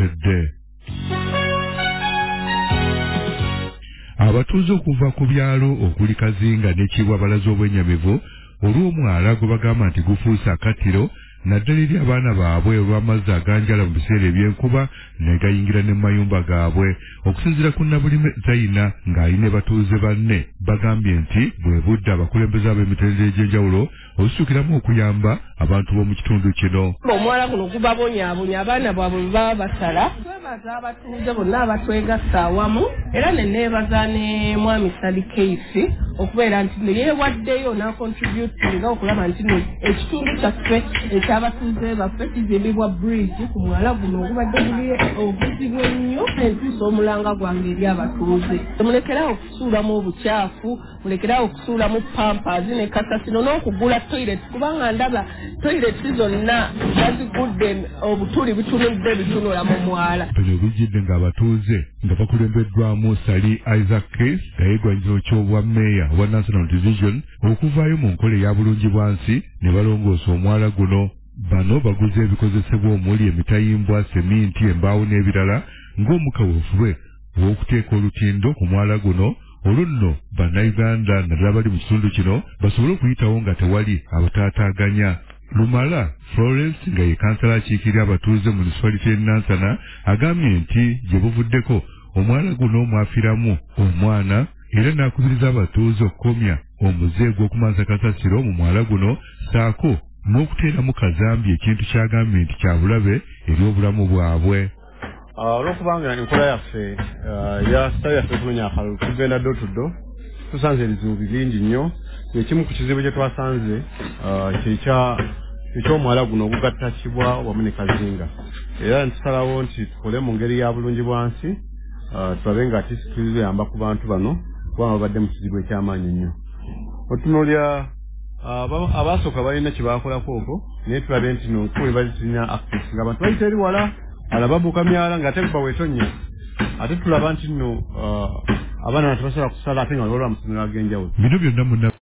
Omukadde. Abatuuze okuva ku byalo okuli Kazinga ne Kibwa balaze obwennyamivu olw'omwala gwe bagamba nti gufuuse akattiro naddala eri abaana baabwe olw'amazzi aganjala mu biseera eby'enkuba ne gayingira ne mu mayumba gaabwe. Okusinziira ku Nabulime Zaina ng'alina batuuze banne bagambye nti bwe budde abakulembeze ab'emitendera egy'enjawulo okusukiramu okuyamba abantu b'omu kitundu kino. Omwala guno gubabonyaabonya abaana bwabwe bwe baba basala. Twebaza abatuuze bonna abatwegatta awamu era ne neebaza ne Mwami Sally Case okubeera nti yeewaddeyo n'akontributinga okulaba nti ekitundu kyaffe eky'abatuuze baffe kizimbibwa bridge ku mwala guno ogubadde guli obuzibu ennyo entuusa omulanga gwange eri abatuuze. Temulekerawo okusuulamu obukyafu, mulekerawo okusuulamu pampers ne kasasiro n'okugula toilet kubanga ndaba toilet zonna bazigudde obutuli bitunudde bitunula mu mwala. Bino bijjidde ng'abatuuze nga bakulembeddwamu Sally Isaac Case ng'ayegwanyizo ky'obwa meeya wa National Division okuvaayo mu nkola eya bulungibwansi ne balongoosa omwala guno. Bano baguze ebikozesebwa omuli emitayimbwa, seminti, embaawo n'ebirala ng'omukaweefube w'okuteeka olutindo ku mwala guno. Olwo nno bannayuganda naddala bali mu kitundu kino basobole okuyitawo nga tewali abataataaganya. Lumala Florence nga ye kansala akiikirira abatuuze mu municipality y'e Nansana agambye nti gye buvuddeko omwala guno mwafiiramu omwana era n'akubiriza abatuuze okukomya omuze gw'okumansa kasasiro mu mwala guno saako n'okuteeramu kazambi ekintu ky'agambye nti kya bulabe eri obulamu bwabwe. Olwokubanga enkola yaffe ya sitayo yaffe kunoonya akalulu tugenda ddo tuddo tusanze ebizibu bingi nnyo. Ekimu ku kizibu kye twasanze eky'omwala guno ogugatta Kibwa wamu ne Kazinga era ntusalawo nti tukole mu ngeri ya bulungibwansi tulabe nga tuyamba ku bantu bano kubanga babadde mu kizibu eky'amaanyi nnyo. Otunuulira abaasooka balina kye baakolako okwo naye tulabe nti nonkuwe bazitinya access ng'abantu bayita eri wala alababuuka myala ng'ate kuba weetonye ate tulaba nti nno abaana tebasobola kusala ate nga bali olw'amasomero ag'enjawulo. Bino byonna